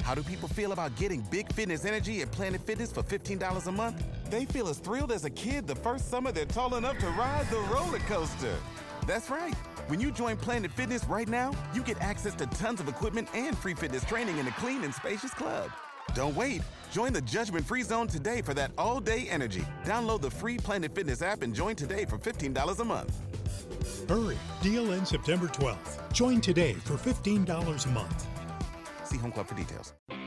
How do people feel about getting big fitness energy at Planet Fitness for $15 a month? They feel as thrilled as a kid the first summer they're tall enough to ride the roller coaster. That's right. When you join Planet Fitness right now, you get access to tons of equipment and free fitness training in a clean and spacious club. Don't wait. Join the judgment-free zone today for that all-day energy. Download the free Planet Fitness app and join today for $15 a month. Hurry. Deal ends September 12th. Join today for $15 a month. See Home Club for details. 3,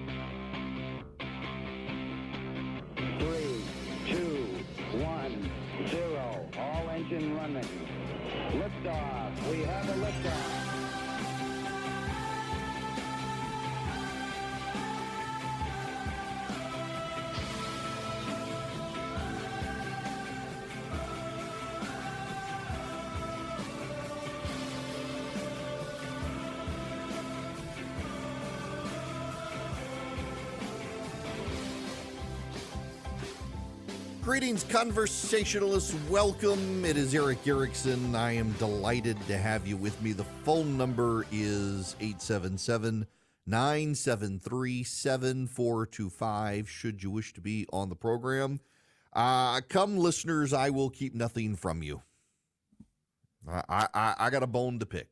2, 1, 0. All engine running. Liftoff. We have a liftoff. Greetings, conversationalists. Welcome. It is Eric Erickson. I am delighted to have you with me. The phone number is 877-973-7425, should you wish to be on the program. Come, listeners, I will keep nothing from you. I got a bone to pick.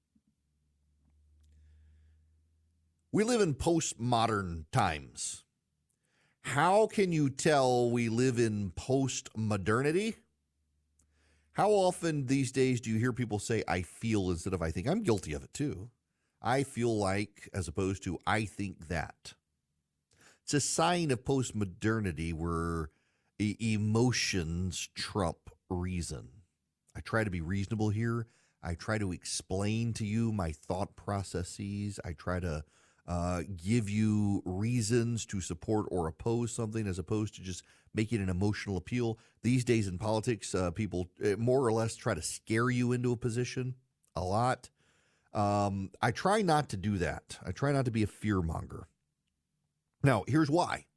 We live in postmodern times. How can you tell we live in post-modernity? How often these days do you hear people say, I feel instead of I think? I'm guilty of it too. I feel like as opposed to I think that. It's a sign of post-modernity where emotions trump reason. I try to be reasonable here. I try to explain to you my thought processes. I try to give you reasons to support or oppose something as opposed to just making an emotional appeal. These days in politics, people more or less try to scare you into a position a lot. I try not to do that. I try not to be a fearmonger. Now, here's why.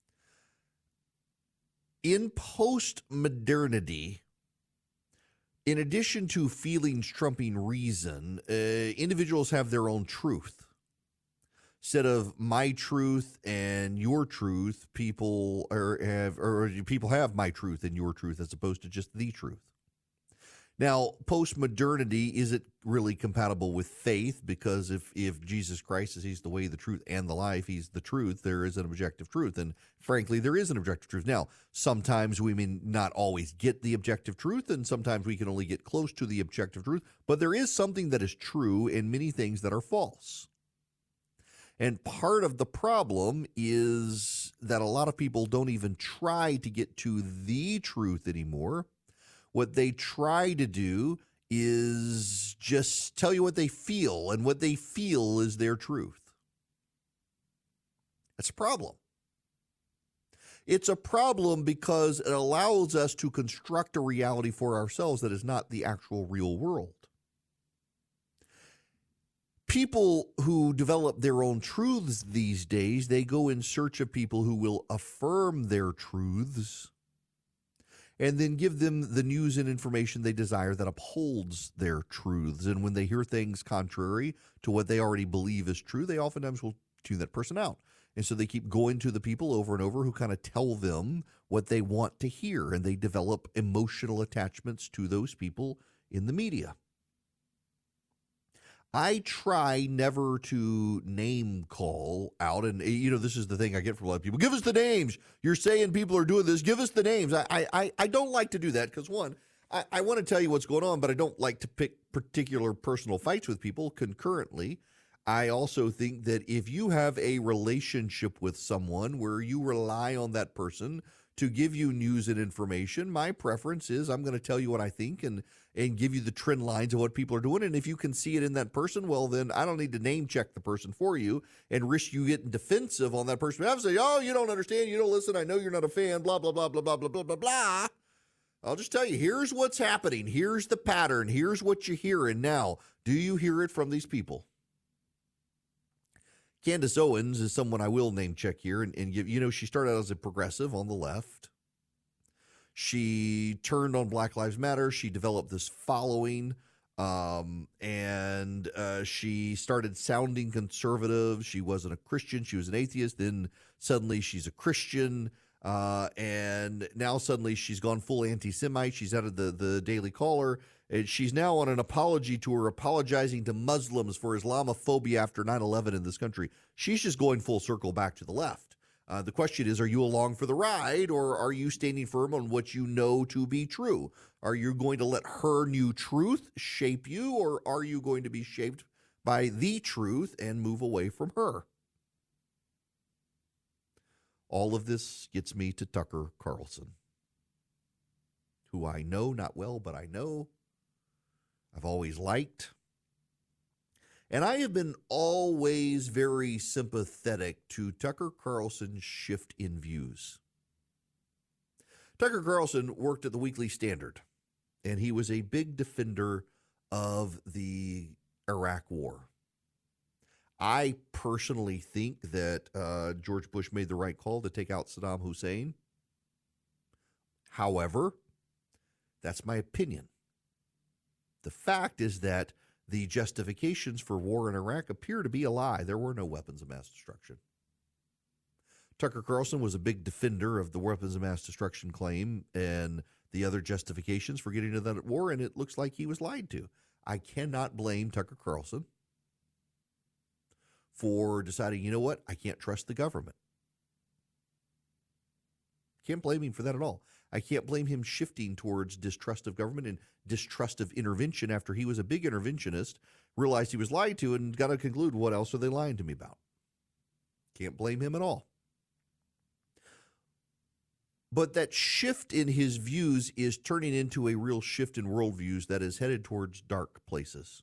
In post-modernity, in addition to feelings trumping reason, individuals have their own truth. Instead of my truth and your truth, people have my truth and your truth as opposed to just the truth. Now, post-modernity isn't really compatible with faith because if Jesus Christ is he's the way, the truth, and the life, he's the truth, there is an objective truth. And frankly, there is an objective truth. Now, sometimes we may not always get the objective truth, and sometimes we can only get close to the objective truth, but there is something that is true and many things that are false. And part of the problem is that a lot of people don't even try to get to the truth anymore. What they try to do is just tell you what they feel, and what they feel is their truth. That's a problem. It's a problem because it allows us to construct a reality for ourselves that is not the actual real world. People who develop their own truths these days, they go in search of people who will affirm their truths and then give them the news and information they desire that upholds their truths. And when they hear things contrary to what they already believe is true, they oftentimes will tune that person out. And so they keep going to the people over and over who kind of tell them what they want to hear, and they develop emotional attachments to those people in the media. I try never to name call out, and this is the thing I get from a lot of people. Give us the names. You're saying people are doing this. Give us the names. I don't like to do that because, one, I want to tell you what's going on, but I don't like to pick particular personal fights with people concurrently. I also think that if you have a relationship with someone where you rely on that person to give you news and information, my preference is I'm going to tell you what I think and give you the trend lines of what people are doing. And if you can see it in that person, well, then I don't need to name check the person for you and risk you getting defensive on that person. I have to say, oh, you don't understand, you don't listen, I know you're not a fan, blah, blah, blah, blah, blah, blah, blah, blah, blah. I'll just tell you, here's what's happening. Here's the pattern. Here's what you hear. And now, do you hear it from these people? Candace Owens is someone I will name check here and give, she started out as a progressive on the left. She turned on Black Lives Matter. She developed this following And she started sounding conservative. She wasn't a Christian. She was an atheist. Then suddenly she's a Christian. And now suddenly she's gone full anti-Semite. She's out of the Daily Caller. And she's now on an apology tour apologizing to Muslims for Islamophobia after 9/11 in this country. She's just going full circle back to the left. The question is, are you along for the ride, or are you standing firm on what you know to be true? Are you going to let her new truth shape you, or are you going to be shaped by the truth and move away from her? All of this gets me to Tucker Carlson, who I know not well, but I know I've always liked. And I have been always very sympathetic to Tucker Carlson's shift in views. Tucker Carlson worked at the Weekly Standard, and he was a big defender of the Iraq War. I personally think that George Bush made the right call to take out Saddam Hussein. However, that's my opinion. The fact is that the justifications for war in Iraq appear to be a lie. There were no weapons of mass destruction. Tucker Carlson was a big defender of the weapons of mass destruction claim and the other justifications for getting into that war, and it looks like he was lied to. I cannot blame Tucker Carlson for deciding, you know what, I can't trust the government. Can't blame him for that at all. I can't blame him shifting towards distrust of government and distrust of intervention after he was a big interventionist, realized he was lied to, and got to conclude, what else are they lying to me about? Can't blame him at all. But that shift in his views is turning into a real shift in worldviews that is headed towards dark places.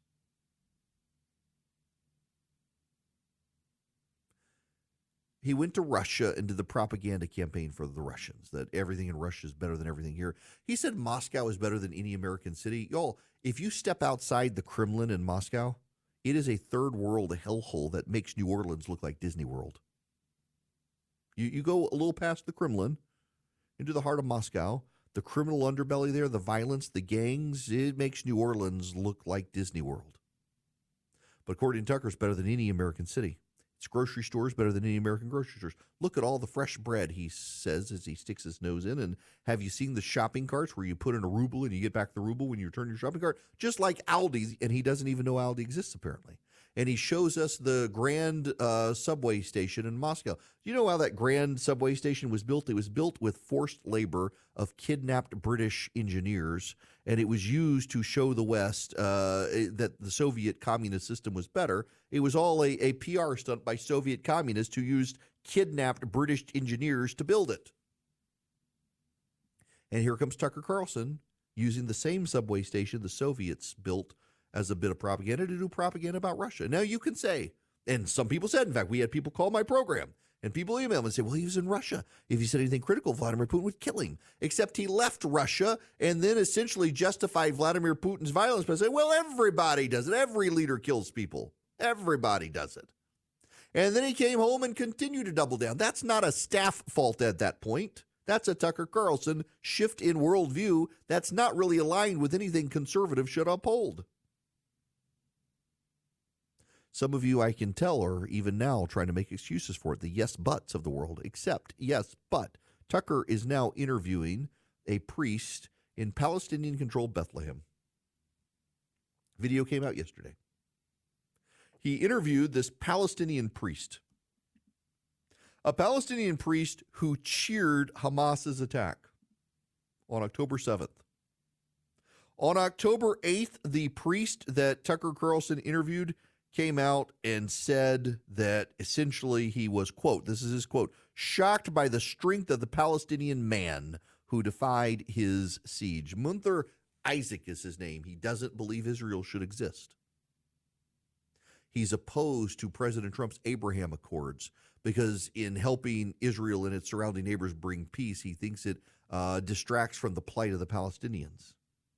He went to Russia and did the propaganda campaign for the Russians, that everything in Russia is better than everything here. He said Moscow is better than any American city. Y'all, if you step outside the Kremlin in Moscow, it is a third world hellhole that makes New Orleans look like Disney World. You go a little past the Kremlin into the heart of Moscow, the criminal underbelly there, the violence, the gangs, it makes New Orleans look like Disney World. But according to Tucker, it's better than any American city. Its grocery stores better than any American grocery stores. Look at all the fresh bread, he says as he sticks his nose in. And have you seen the shopping carts where you put in a ruble and you get back the ruble when you return your shopping cart? Just like Aldi, and he doesn't even know Aldi exists apparently. And he shows us the Grand subway station in Moscow. Do you know how that Grand subway station was built? It was built with forced labor of kidnapped British engineers, and it was used to show the West that the Soviet communist system was better. It was all a PR stunt by Soviet communists who used kidnapped British engineers to build it. And here comes Tucker Carlson using the same subway station the Soviets built as a bit of propaganda to do propaganda about Russia. Now you can say, and some people said, in fact, we had people call my program, and people email him and say, well, he was in Russia. If he said anything critical, Vladimir Putin would kill him. Except he left Russia and then essentially justified Vladimir Putin's violence by saying, well, everybody does it. Every leader kills people. Everybody does it. And then he came home and continued to double down. That's not a staff fault at that point. That's a Tucker Carlson shift in worldview that's not really aligned with anything conservative should uphold. Some of you, I can tell, are even now trying to make excuses for it, the yes buts of the world, except yes, but Tucker is now interviewing a priest in Palestinian-controlled Bethlehem. Video came out yesterday. He interviewed this Palestinian priest, a Palestinian priest who cheered Hamas's attack on October 7th. On October 8th, the priest that Tucker Carlson interviewed came out and said that essentially he was, quote, this is his quote, shocked by the strength of the Palestinian man who defied his siege. Munther Isaac is his name. He doesn't believe Israel should exist. He's opposed to President Trump's Abraham Accords because in helping Israel and its surrounding neighbors bring peace, he thinks it distracts from the plight of the Palestinians.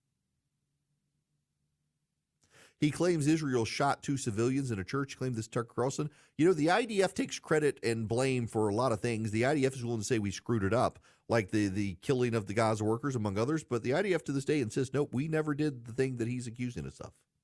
He claims Israel shot 2 civilians in a church, claimed this Tucker Carlson. You know, the IDF takes credit and blame for a lot of things. The IDF is willing to say we screwed it up, like the killing of the Gaza workers, among others. But the IDF to this day insists, nope, we never did the thing that he's accusing us of.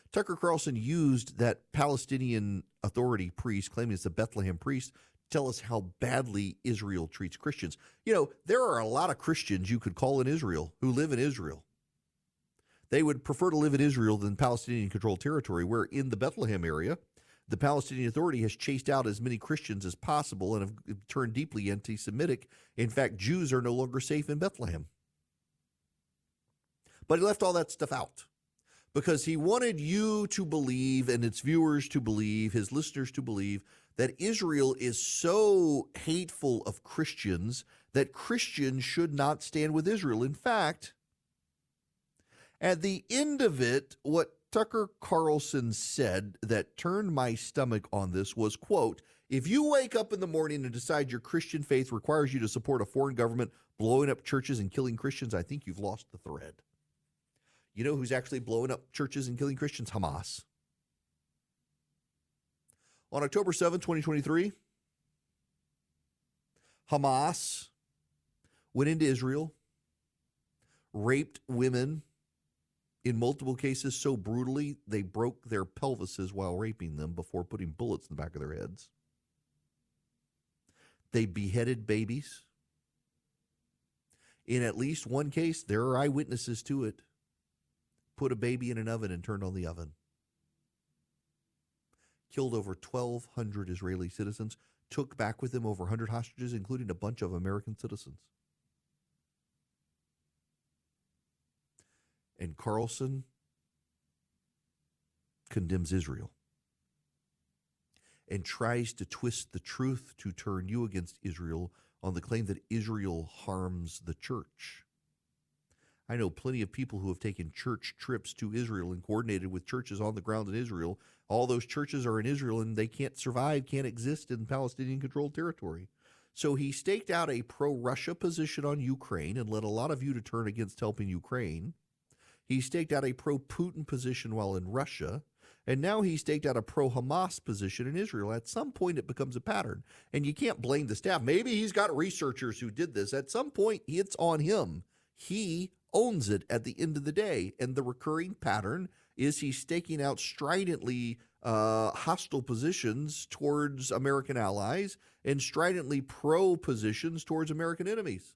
Tucker Carlson used that Palestinian Authority priest, claiming it's a Bethlehem priest, to tell us how badly Israel treats Christians. You know, there are a lot of Christians you could call in Israel who live in Israel. They would prefer to live in Israel than Palestinian-controlled territory, where in the Bethlehem area, the Palestinian Authority has chased out as many Christians as possible and have turned deeply anti-Semitic. In fact, Jews are no longer safe in Bethlehem. But he left all that stuff out because he wanted you to believe, and its viewers to believe, his listeners to believe, that Israel is so hateful of Christians that Christians should not stand with Israel. In fact, at the end of it, what Tucker Carlson said that turned my stomach on this was, quote, "If you wake up in the morning and decide your Christian faith requires you to support a foreign government blowing up churches and killing Christians, I think you've lost the thread." You know who's actually blowing up churches and killing Christians? Hamas. On October 7, 2023, Hamas went into Israel, raped women in multiple cases so brutally they broke their pelvises while raping them before putting bullets in the back of their heads. They beheaded babies. In at least one case, there are eyewitnesses to it. Put a baby in an oven and turned on the oven. Killed over 1,200 Israeli citizens, took back with them over 100 hostages, including a bunch of American citizens. And Carlson condemns Israel and tries to twist the truth to turn you against Israel on the claim that Israel harms the church. I know plenty of people who have taken church trips to Israel and coordinated with churches on the ground in Israel. All those churches are in Israel and they can't survive, can't exist in Palestinian-controlled territory. So he staked out a pro-Russia position on Ukraine and led a lot of you to turn against helping Ukraine. He staked out a pro-Putin position while in Russia, and now he staked out a pro-Hamas position in Israel. At some point, it becomes a pattern, and you can't blame the staff. Maybe he's got researchers who did this. At some point, it's on him. He owns it at the end of the day, and the recurring pattern is he's staking out stridently hostile positions towards American allies and stridently pro positions towards American enemies.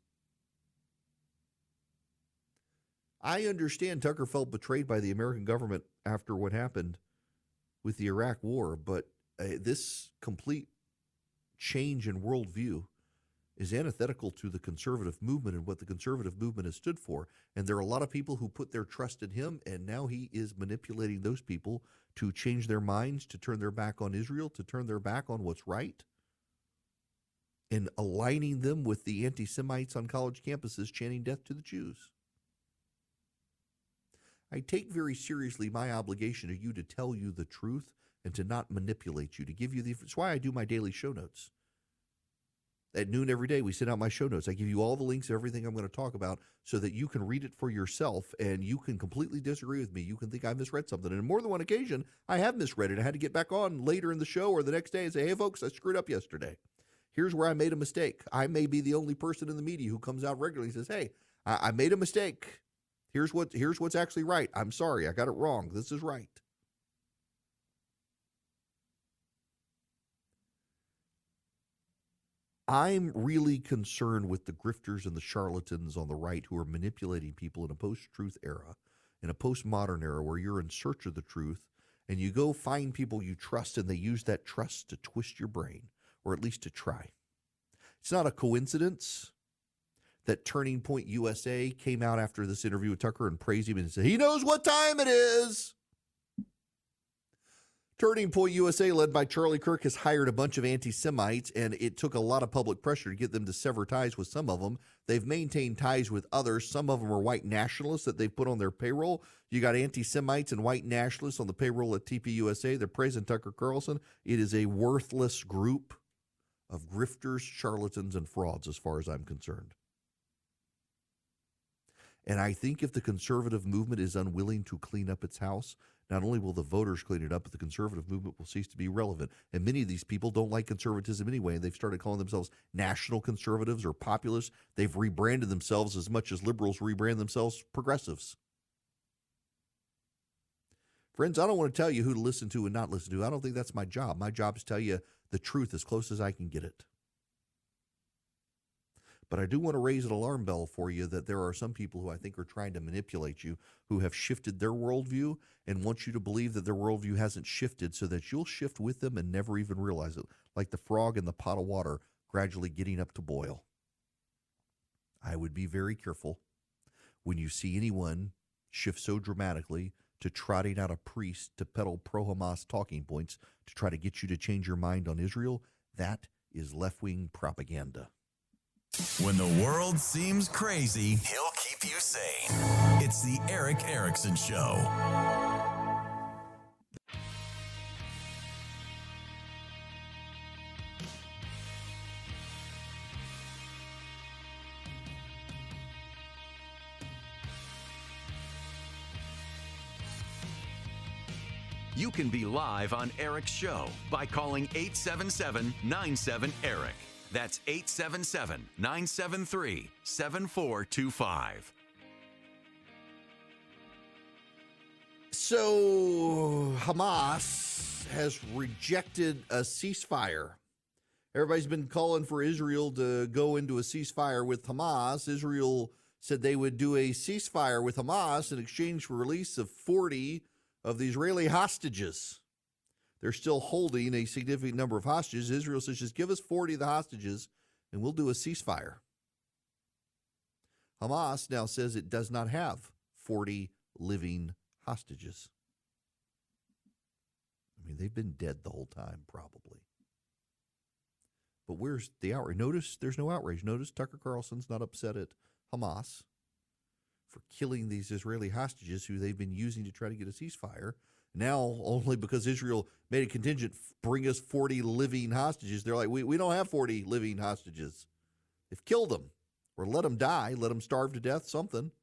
I understand Tucker felt betrayed by the American government after what happened with the Iraq War, but this complete change in worldview is antithetical to the conservative movement and what the conservative movement has stood for. And there are a lot of people who put their trust in him, and now he is manipulating those people to change their minds, to turn their back on Israel, to turn their back on what's right, and aligning them with the anti-Semites on college campuses chanting death to the Jews. I take very seriously my obligation to you to tell you the truth and to not manipulate you, to give you the... That's why I do my daily show notes. At noon every day, we send out my show notes. I give you all the links of everything I'm going to talk about so that you can read it for yourself and you can completely disagree with me. You can think I misread something. And on more than one occasion, I have misread it. I had to get back on later in the show or the next day and say, hey, folks, I screwed up yesterday. Here's where I made a mistake. I may be the only person in the media who comes out regularly and says, hey, I made a mistake. Here's what's actually right. I'm sorry. I got it wrong. This is right. I'm really concerned with the grifters and the charlatans on the right who are manipulating people in a post-truth era, in a postmodern era where you're in search of the truth and you go find people you trust and they use that trust to twist your brain, or at least to try. It's not a coincidence that Turning Point USA came out after this interview with Tucker and praised him and said, he knows what time it is. Turning Point USA, led by Charlie Kirk, has hired a bunch of anti-Semites, and it took a lot of public pressure to get them to sever ties with some of them. They've maintained ties with others. Some of them are white nationalists that they've put on their payroll. You got anti-Semites and white nationalists on the payroll at TPUSA. They're praising Tucker Carlson. It is a worthless group of grifters, charlatans, and frauds as far as I'm concerned. And I think if the conservative movement is unwilling to clean up its house, not only will the voters clean it up, but the conservative movement will cease to be relevant. And many of these people don't like conservatism anyway. They've started calling themselves national conservatives or populists. They've rebranded themselves as much as liberals rebrand themselves progressives. Friends, I don't want to tell you who to listen to and not listen to. I don't think that's my job. My job is to tell you the truth as close as I can get it. But I do want to raise an alarm bell for you that there are some people who I think are trying to manipulate you, who have shifted their worldview and want you to believe that their worldview hasn't shifted so that you'll shift with them and never even realize it, like the frog in the pot of water gradually getting up to boil. I would be very careful when you see anyone shift so dramatically to trotting out a priest to peddle pro-Hamas talking points to try to get you to change your mind on Israel. That is left-wing propaganda. When the world seems crazy, he'll keep you sane. It's the Erick Erickson Show. You can be live on Eric's show by calling 877-97-ERIC. That's 877-973-7425. So Hamas has rejected a ceasefire. Everybody's been calling for Israel to go into a ceasefire with Hamas. Israel said they would do a ceasefire with Hamas in exchange for release of 40 of the Israeli hostages. They're still holding a significant number of hostages. Israel says, just give us 40 of the hostages and we'll do a ceasefire. Hamas now says it does not have 40 living hostages. I mean, they've been dead the whole time, probably. But where's the outrage? Notice there's no outrage. Notice Tucker Carlson's not upset at Hamas for killing these Israeli hostages who they've been using to try to get a ceasefire. Now, only because Israel made a contingent, bring us 40 living hostages. They're like, we don't have 40 living hostages. They've killed them. Or let them die, let them starve to death, something.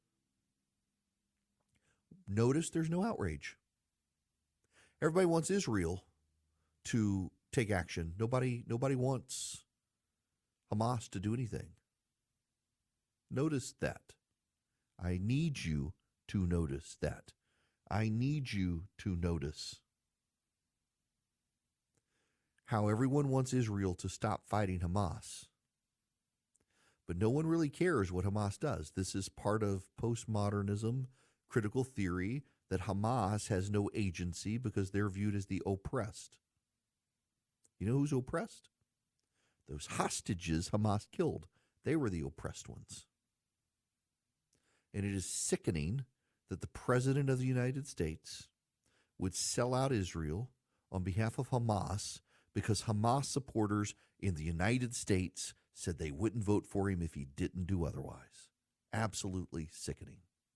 Notice there's no outrage. Everybody wants Israel to take action. Nobody wants Hamas to do anything. Notice that. I need you to notice that. I need you to notice how everyone wants Israel to stop fighting Hamas. But no one really cares what Hamas does. This is part of postmodernism, critical theory, that Hamas has no agency because they're viewed as the oppressed. You know who's oppressed? Those hostages Hamas killed. They were the oppressed ones. And it is sickening that the President of the United States would sell out Israel on behalf of Hamas because Hamas supporters in the United States said they wouldn't vote for him if he didn't do otherwise. Absolutely sickening.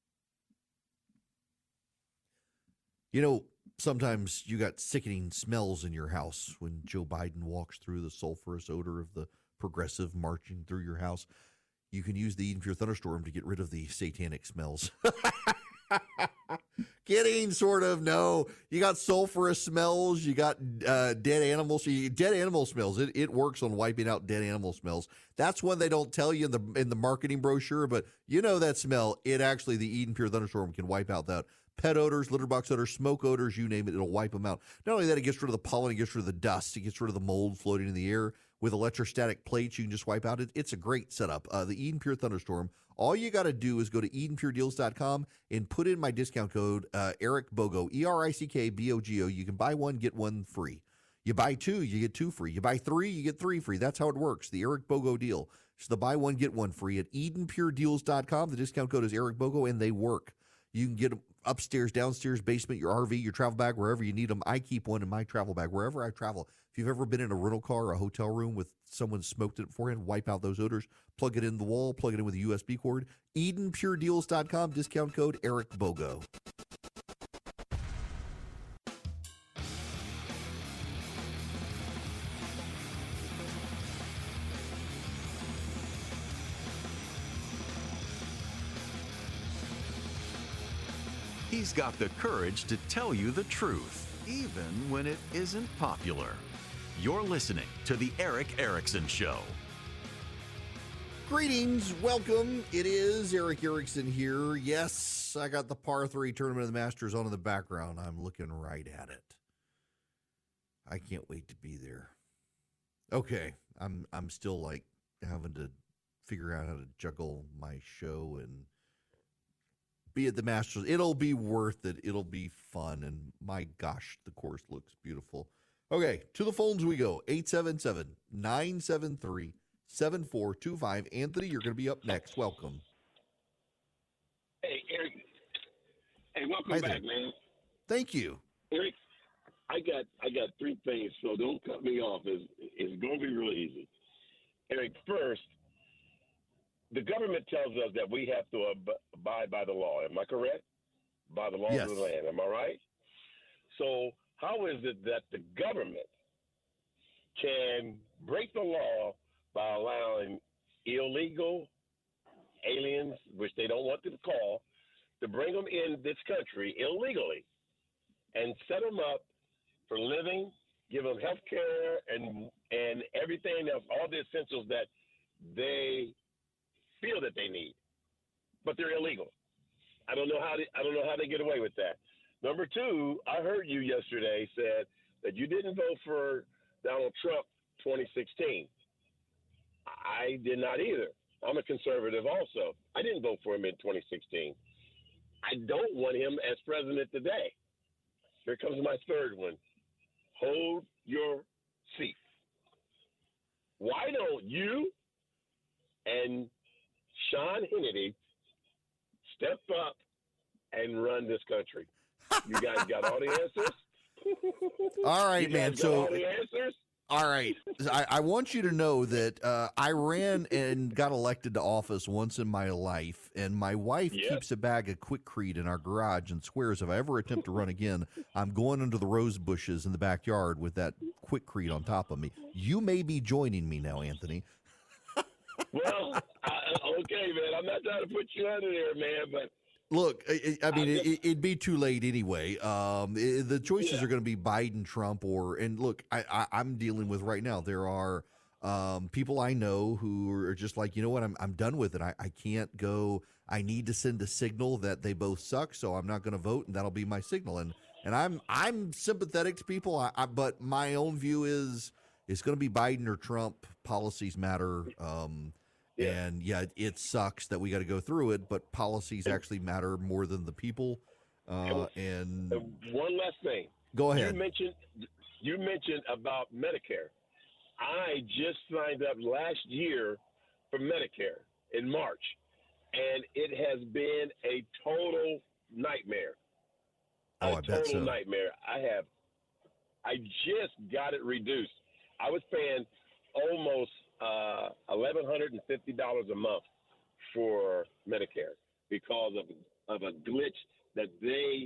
You know, sometimes you got sickening smells in your house when Joe Biden walks through, the sulfurous odor of the progressive marching through your house. You can use the Eden Pure Thunderstorm to get rid of the satanic smells. Kidding, sort of. No, you got sulfurous smells. You got dead animals. Dead animal smells. It works on wiping out dead animal smells. That's one they don't tell you in the marketing brochure, but you know that smell. It actually, the Eden Pure Thunderstorm can wipe out that. Pet odors, litter box odors, smoke odors, you name it, it'll wipe them out. Not only that, it gets rid of the pollen, it gets rid of the dust, it gets rid of the mold floating in the air. With electrostatic plates, you can just wipe out. It's a great setup. The Eden Pure Thunderstorm. All you got to do is go to EdenPureDeals.com and put in my discount code, Eric Bogo, ERICKBOGO. You can buy one, get one free. You buy two, you get two free. You buy three, you get three free. That's how it works. The Eric Bogo deal. So the buy one, get one free at EdenPureDeals.com. The discount code is Eric Bogo, and they work. You can get them upstairs, downstairs, basement, your RV, your travel bag, wherever you need them. I keep one in my travel bag wherever I travel. If you've ever been in a rental car or a hotel room with someone smoked it beforehand, wipe out those odors, plug it in the wall, plug it in with a USB cord. EdenPureDeals.com, discount code Eric Bogo. He's got the courage to tell you the truth, even when it isn't popular. You're listening to The Erick Erickson Show. Greetings, welcome. It is Erick Erickson here. Yes, Yes, I got the par 3 tournament of the Masters on in the background. I'm looking right at it. I can't wait to be there. Okay, I'm still like having to figure out how to juggle my show and be at the Masters. It'll be worth it. It'll be fun. And my gosh, the course looks beautiful. Okay, to the phones we go. 877-973-7425. Anthony, you're going to be up next. Welcome. Hey, Eric. Hey, welcome Hi back, there. man. Thank you. Eric, I got 3 things, so don't cut me off. It's going to be real easy. Eric, first, the government tells us that we have to abide by the law. Am I correct? By the laws Yes. of the land. Am I right? So how is it that the government can break the law by allowing illegal aliens, which they don't want to call, to bring them in this country illegally and set them up for living, give them health care and everything else, all the essentials that they feel that they need, but they're illegal. I don't know how they get away with that. Number 2, I heard you yesterday said that you didn't vote for Donald Trump 2016. I did not either. I'm a conservative also. I didn't vote for him in 2016. I don't want him as president today. Here comes my third one. Hold your seat. Why don't you and Sean Hannity step up and run this country? You guys got all the answers? All right, You guys man. got So, all the answers? all right. I want you to know that I ran and got elected to office once in my life, and my wife Yeah. keeps a bag of Quikrete in our garage and swears if I ever attempt to run again, I'm going under the rose bushes in the backyard with that Quikrete on top of me. You may be joining me now, Anthony. Well, okay, man. I'm not trying to put you under there, man, but Look, I mean, it'd be too late anyway. The choices are going to be Biden, Trump, and look, I'm dealing with right now. There are people I know who are just like, you know what, I'm done with it. I can't go. I need to send a signal that they both suck, so I'm not going to vote, and that'll be my signal. And I'm sympathetic to people, but my own view is it's going to be Biden or Trump. Policies matter. And yeah, it sucks that we got to go through it, but policies actually matter more than the people. And one last thing. Go ahead. You mentioned about Medicare. I just signed up last year for Medicare in March, and it has been a total nightmare. Oh, I bet so. Nightmare. I just got it reduced. I was paying almost $1,150 a month for Medicare because of a glitch that they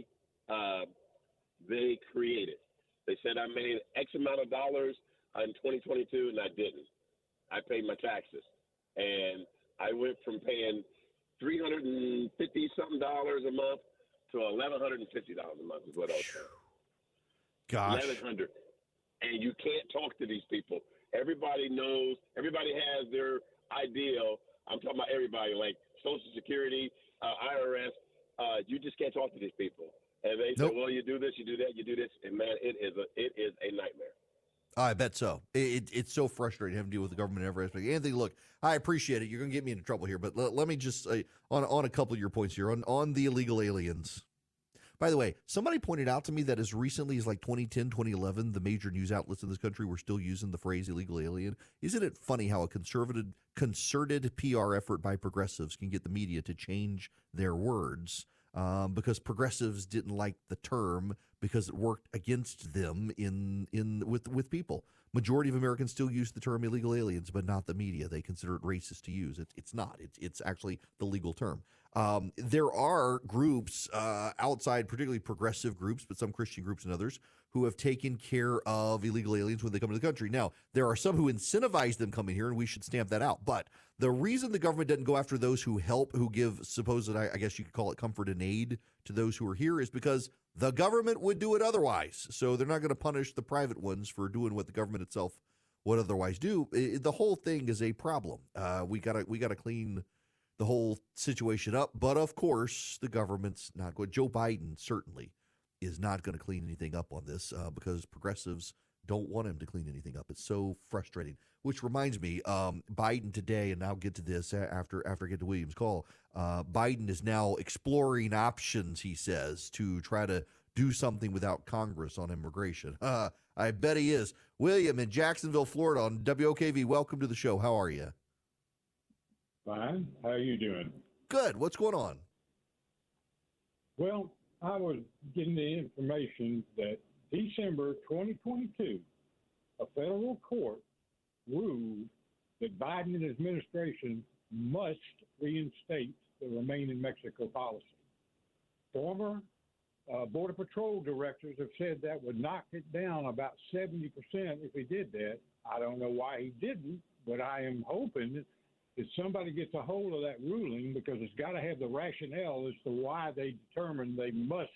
created. They said I made X amount of dollars in 2022, and I didn't. I paid my taxes, and I went from paying $350-something a month to $1,150 a month is what I was paying. Gosh. $1,100, and you can't talk to these people. Everybody knows. Everybody has their ideal. I'm talking about everybody, like Social Security, IRS. You just can't talk to these people. And they say, well, you do this, you do that, you do this. And, man, it is a nightmare. I bet so. It's so frustrating having to deal with the government in every aspect. Anthony, look, I appreciate it. You're going to get me into trouble here, but let me just say on a couple of your points here, on the illegal aliens. By the way, somebody pointed out to me that as recently as like 2010, 2011, the major news outlets in this country were still using the phrase illegal alien. Isn't it funny how a concerted PR effort by progressives can get the media to change their words? Because progressives didn't like the term because it worked against them with people. Majority of Americans still use the term illegal aliens, but not the media. They consider it racist to use. It's not. It's actually the legal term. There are groups outside, particularly progressive groups, but some Christian groups and others, who have taken care of illegal aliens when they come to the country. Now, there are some who incentivize them coming here, and we should stamp that out. But the reason the government doesn't go after those who help, who give supposed, I guess you could call it comfort and aid to those who are here, is because the government would do it otherwise. So they're not going to punish the private ones for doing what the government itself would otherwise do. The whole thing is a problem. We gotta clean the whole situation up. But of course, the government's not going. Joe Biden certainly is not going to clean anything up on this because progressives don't want him to clean anything up. It's so frustrating. Which reminds me, Biden today, and I'll get to this after I get to William's call. Biden is now exploring options, he says, to try to do something without Congress on immigration. I bet he is. William in Jacksonville, Florida on WOKV, welcome to the show. How are you? Fine. How are you doing? Good. What's going on? Well, I was getting the information that December 2022, a federal court ruled that Biden and his administration must reinstate the Remain in Mexico policy. Former Border Patrol directors have said that would knock it down about 70% if he did that. I don't know why he didn't, but I am hoping that somebody gets a hold of that ruling because it's got to have the rationale as to why they determined they must.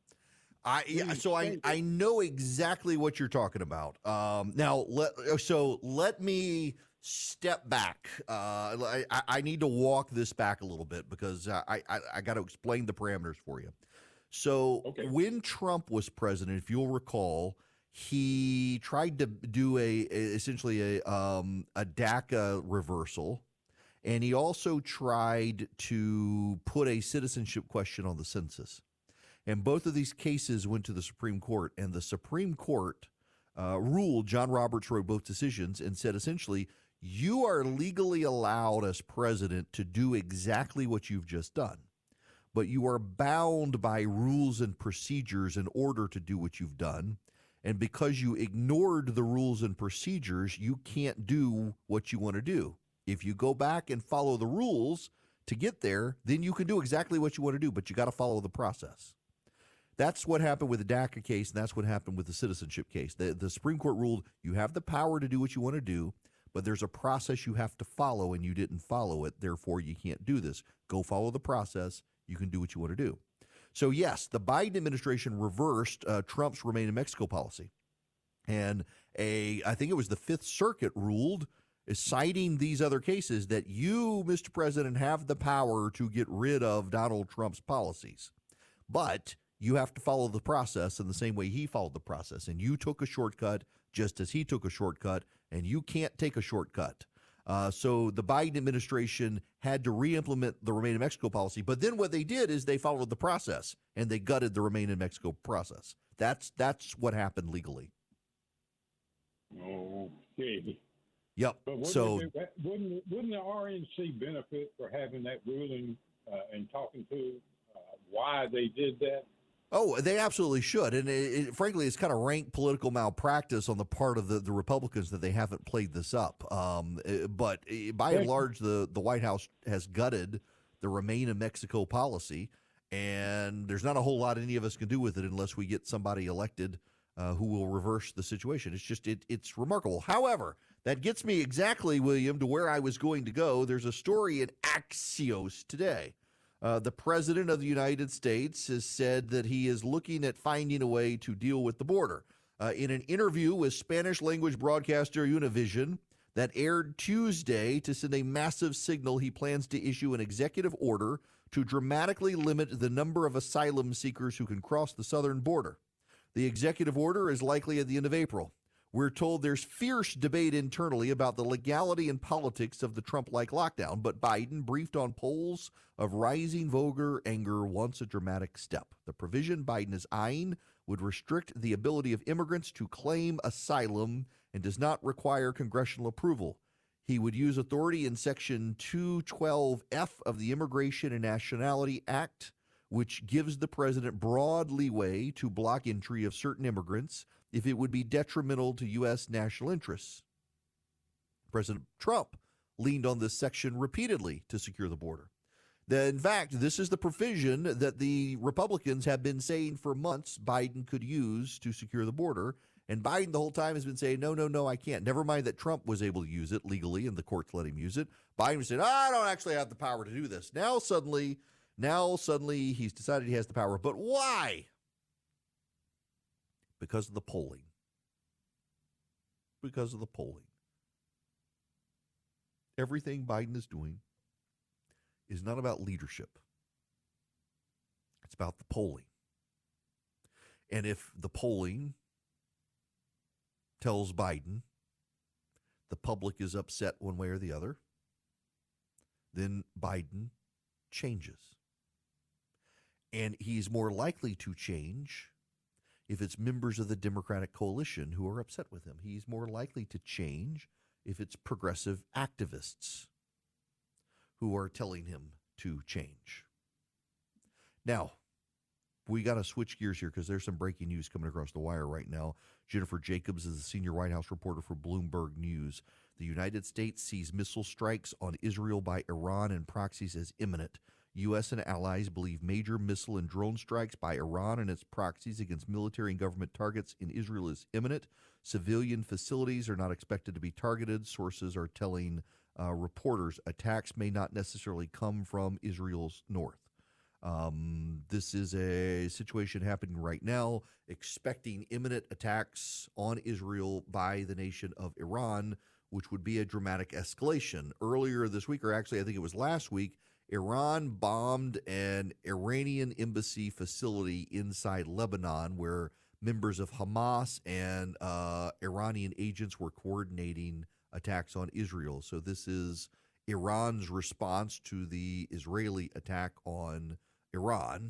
I know exactly what you're talking about. Now, let me step back. I need to walk this back a little bit because I got to explain the parameters for you. So when Trump was president, if you'll recall, he tried to do essentially a DACA reversal, and he also tried to put a citizenship question on the census. And both of these cases went to the Supreme Court, and the Supreme Court ruled, John Roberts wrote both decisions and said essentially, you are legally allowed as president to do exactly what you've just done, but you are bound by rules and procedures in order to do what you've done. And because you ignored the rules and procedures, you can't do what you want to do. If you go back and follow the rules to get there, then you can do exactly what you want to do, but you got to follow the process. That's what happened with the DACA case, and that's what happened with the citizenship case. The Supreme Court ruled you have the power to do what you want to do, but there's a process you have to follow, and you didn't follow it. Therefore, you can't do this. Go follow the process. You can do what you want to do. So, yes, the Biden administration reversed Trump's Remain in Mexico policy. And I think it was the Fifth Circuit ruled, citing these other cases, that you, Mr. President, have the power to get rid of Donald Trump's policies. But you have to follow the process in the same way he followed the process. And you took a shortcut just as he took a shortcut, and you can't take a shortcut. So the Biden administration had to re-implement the Remain in Mexico policy. But then what they did is they followed the process, and they gutted the Remain in Mexico process. That's what happened legally. Okay. Yep. But wouldn't the RNC benefit for having that ruling and talking to why they did that? Oh, they absolutely should. And frankly, it's kind of rank political malpractice on the part of the Republicans that they haven't played this up. But by and large, the White House has gutted the Remain in Mexico policy, and there's not a whole lot any of us can do with it unless we get somebody elected who will reverse the situation. It's just it's remarkable. However, that gets me exactly, William, to where I was going to go. There's a story in Axios today. The President of the United States has said that he is looking at finding a way to deal with the border. In an interview with Spanish-language broadcaster Univision that aired Tuesday to send a massive signal, he plans to issue an executive order to dramatically limit the number of asylum seekers who can cross the southern border. The executive order is likely at the end of April. We're told there's fierce debate internally about the legality and politics of the Trump-like lockdown, but Biden, briefed on polls of rising voter anger, wants a dramatic step. The provision Biden is eyeing would restrict the ability of immigrants to claim asylum and does not require congressional approval. He would use authority in Section 212F of the Immigration and Nationality Act, which gives the president broad leeway to block entry of certain immigrants if it would be detrimental to U.S. national interests. President Trump leaned on this section repeatedly to secure the border. In fact, this is the provision that the Republicans have been saying for months Biden could use to secure the border. And Biden the whole time has been saying, no, I can't. Never mind that Trump was able to use it legally and the courts let him use it. Biden said, I don't actually have the power to do this. Now suddenly he's decided he has the power. But why? Because of the polling. Because of the polling. Everything Biden is doing is not about leadership. It's about the polling. And if the polling tells Biden the public is upset one way or the other, then Biden changes. And he's more likely to change if it's members of the Democratic coalition who are upset with him. He's more likely to change if it's progressive activists who are telling him to change. Now, we got to switch gears here because there's some breaking news coming across the wire right now. Jennifer Jacobs is the senior White House reporter for Bloomberg News. The United States sees missile strikes on Israel by Iran and proxies as imminent. U.S. and allies believe major missile and drone strikes by Iran and its proxies against military and government targets in Israel is imminent. Civilian facilities are not expected to be targeted. Sources are telling reporters attacks may not necessarily come from Israel's north. This is a situation happening right now, expecting imminent attacks on Israel by the nation of Iran, which would be a dramatic escalation. Earlier this week, or actually I think it was last week, Iran bombed an Iranian embassy facility inside Lebanon where members of Hamas and Iranian agents were coordinating attacks on Israel. So this is Iran's response to the Israeli attack on Iran,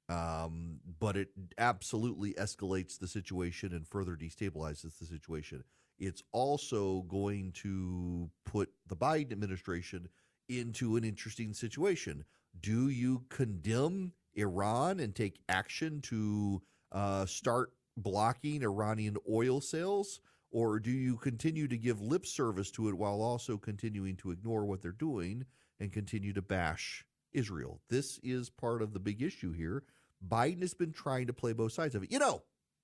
but it absolutely escalates the situation and further destabilizes the situation. It's also going to put the Biden administration into an interesting situation. Do you condemn Iran and take action to start blocking Iranian oil sales, or do you continue to give lip service to it while also continuing to ignore what they're doing and continue to bash Israel? This is part of the big issue here. Biden has been trying to play both sides of it. You know,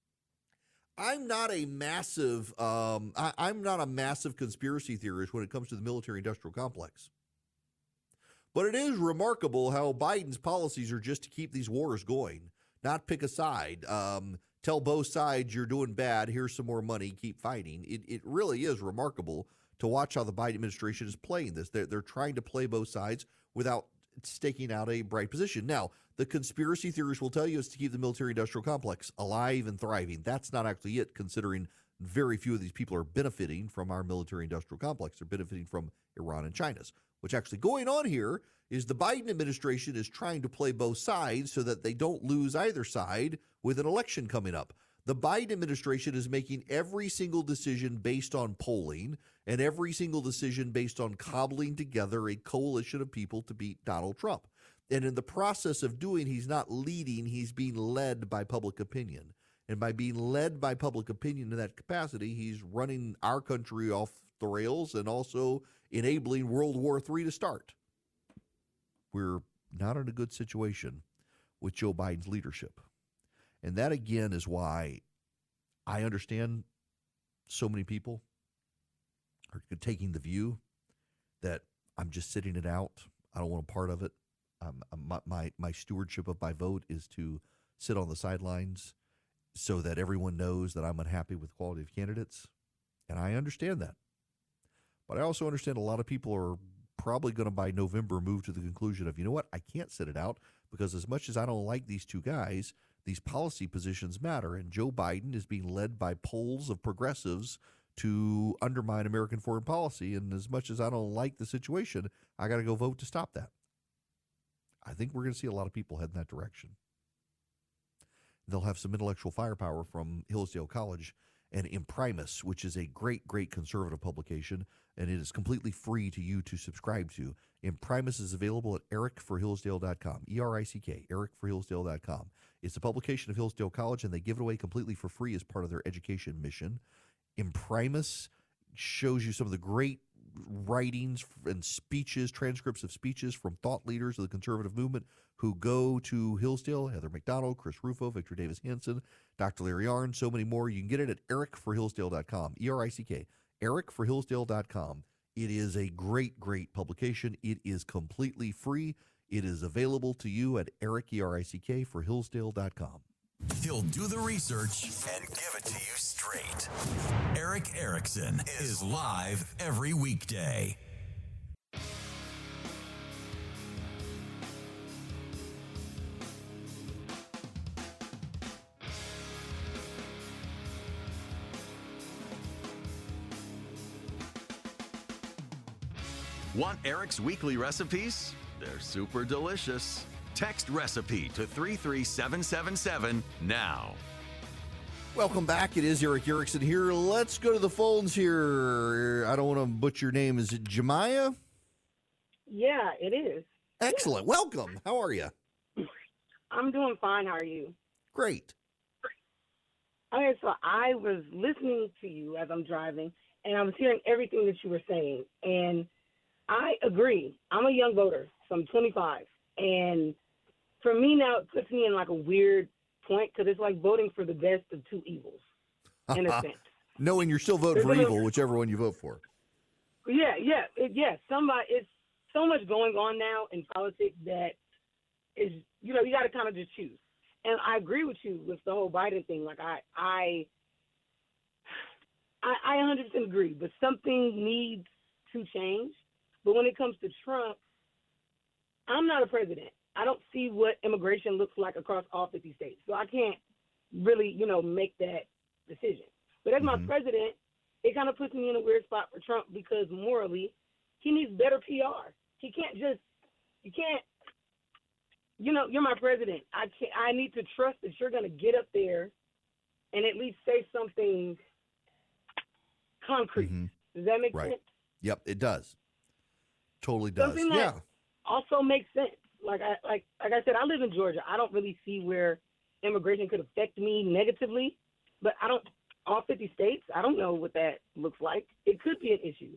I'm not a massive conspiracy theorist when it comes to the military-industrial complex. But it is remarkable how Biden's policies are just to keep these wars going, not pick a side. Tell both sides you're doing bad, here's some more money, keep fighting. It really is remarkable to watch how the Biden administration is playing this. They're trying to play both sides without staking out a bright position. Now, the conspiracy theorists will tell you it's to keep the military-industrial complex alive and thriving. That's not actually it, considering very few of these people are benefiting from our military-industrial complex. They're benefiting from Iran and China's. What's actually going on here is the Biden administration is trying to play both sides so that they don't lose either side with an election coming up. The Biden administration is making every single decision based on polling and every single decision based on cobbling together a coalition of people to beat Donald Trump. And in the process of doing, he's not leading, he's being led by public opinion. And by being led by public opinion in that capacity, he's running our country off the rails and also enabling World War III to start. We're not in a good situation with Joe Biden's leadership. And that, again, is why I understand so many people are taking the view that I'm just sitting it out. I don't want a part of it. My stewardship of my vote is to sit on the sidelines so that everyone knows that I'm unhappy with the quality of candidates. And I understand that. But I also understand a lot of people are probably going to, by November, move to the conclusion of, you know what, I can't sit it out because as much as I don't like these two guys, these policy positions matter. And Joe Biden is being led by polls of progressives to undermine American foreign policy. And as much as I don't like the situation, I got to go vote to stop that. I think we're going to see a lot of people head in that direction. They'll have some intellectual firepower from Hillsdale College and Imprimis, which is a great, great conservative publication, and it is completely free to you to subscribe to. Imprimis is available at ericforhillsdale.com, E-R-I-C-K, ericforhillsdale.com. It's a publication of Hillsdale College, and they give it away completely for free as part of their education mission. Imprimis shows you some of the great writings and speeches, transcripts of speeches from thought leaders of the conservative movement who go to Hillsdale: Heather McDonald, Chris Rufo, Victor Davis Hanson, Dr. Larry Arnn, so many more. You can get it at ericforhillsdale.com, E-R-I-C-K, ericforhillsdale.com. It is a great, great publication. It is completely free. It is available to you at Eric, E-R-I-C-K, for Hillsdale.com. He'll do the research and give it to you straight. Eric Erickson is live every weekday. Want Eric's weekly recipes? They're super delicious. Text recipe to 33777 now. Welcome back. It is Eric Erickson here. Let's go to the phones here. I don't want to butcher your name. Is it Jemiah? Yeah, it is. Excellent. Yeah. Welcome. How are you? I'm doing fine. How are you? Great. Okay, so I was listening to you as I'm driving, and I was hearing everything that you were saying, and I agree. I'm a young voter, so I'm 25, and for me now, it puts me in like a weird point because it's like voting for the best of two evils, in a sense. Knowing you're still voting for evil, whichever one you vote for. Yeah. It's so much going on now in politics that is, you got to kind of just choose. And I agree with you with the whole Biden thing. Like I 100% agree, but something needs to change. But when it comes to Trump, I'm not a president. I don't see what immigration looks like across all 50 states. So I can't really, make that decision. But as my president, it kind of puts me in a weird spot for Trump because morally, he needs better PR. You can't, you're my president. I need to trust that you're going to get up there and at least say something concrete. Does that make sense? Yep, it does. Totally does. Something that also makes sense. Like I said, I live in Georgia. I don't really see where immigration could affect me negatively, but all 50 states, I don't know what that looks like. It could be an issue.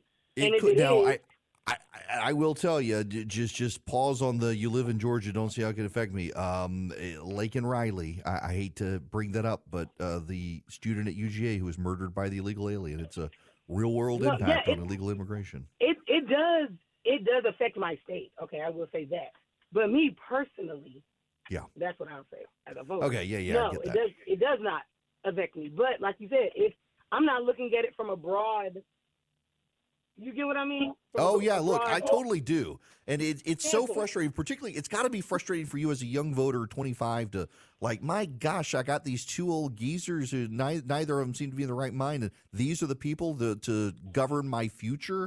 I will tell you, just pause on the you live in Georgia, don't see how it could affect me. Laken Riley, I hate to bring that up, but the student at UGA who was murdered by the illegal alien, it's a real-world impact on illegal immigration. It does affect my state. Okay, I will say that. But me personally, that's what I'll say as a voter. Okay, yeah, no, I get that. It does not affect me. But like you said, if I'm not looking at it from a broad. You get what I mean? Look, I totally do. And it's so frustrating, particularly, it's got to be frustrating for you as a young voter, 25, to like, my gosh, I got these two old geezers who neither of them seem to be in the right mind, and these are the people to govern my future.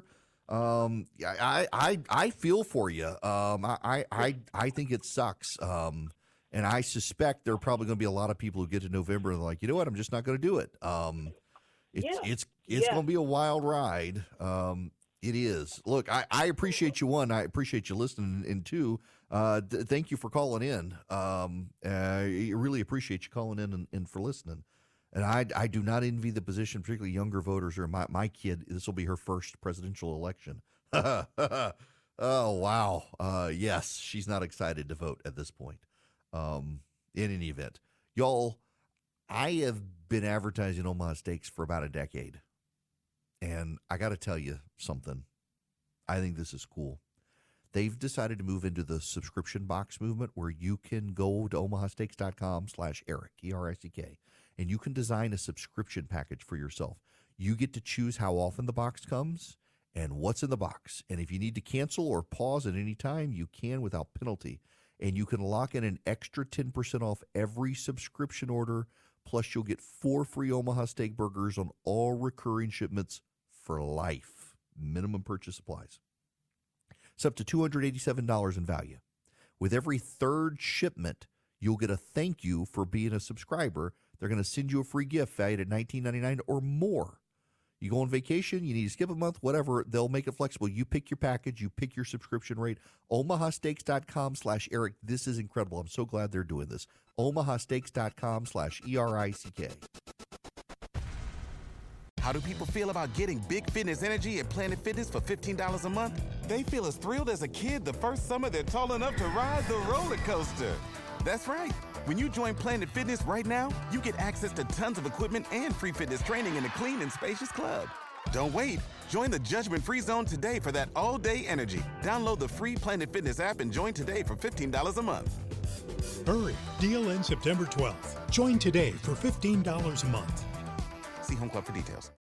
I feel for you. I think it sucks. And I suspect there are probably going to be a lot of people who get to November and they're like, you know what, I'm just not going to do it. It's going to be a wild ride. It is. Look, I appreciate you. One, I appreciate you listening. And two, thank you for calling in. I really appreciate you calling in and for listening. And I do not envy the position, particularly younger voters. Or my kid, this will be her first presidential election. Oh, wow. Yes, she's not excited to vote at this point. In any event, y'all, I have been advertising Omaha Steaks for about a decade. And I got to tell you something. I think this is cool. They've decided to move into the subscription box movement where you can go to omahasteaks.com/Eric, E-R-I-C-K, and you can design a subscription package for yourself. You get to choose how often the box comes and what's in the box. And if you need to cancel or pause at any time, you can without penalty. And you can lock in an extra 10% off every subscription order. Plus, you'll get 4 free Omaha Steak burgers on all recurring shipments for life. Minimum purchase applies. It's up to $287 in value. With every third shipment, you'll get a thank you for being a subscriber. They're going to send you a free gift valued at $19.99 or more. You go on vacation, you need to skip a month, whatever, they'll make it flexible. You pick your package, you pick your subscription rate. omahasteaks.com/Eric. This is incredible. I'm so glad they're doing this. omahasteaks.com/ERICK. How do people feel about getting big fitness energy at Planet Fitness for $15 a month? They feel as thrilled as a kid the first summer they're tall enough to ride the roller coaster. That's right. When you join Planet Fitness right now, you get access to tons of equipment and free fitness training in a clean and spacious club. Don't wait. Join the judgment-free zone today for that all-day energy. Download the free Planet Fitness app and join today for $15 a month. Hurry. Deal ends September 12th. Join today for $15 a month. See Home Club for details.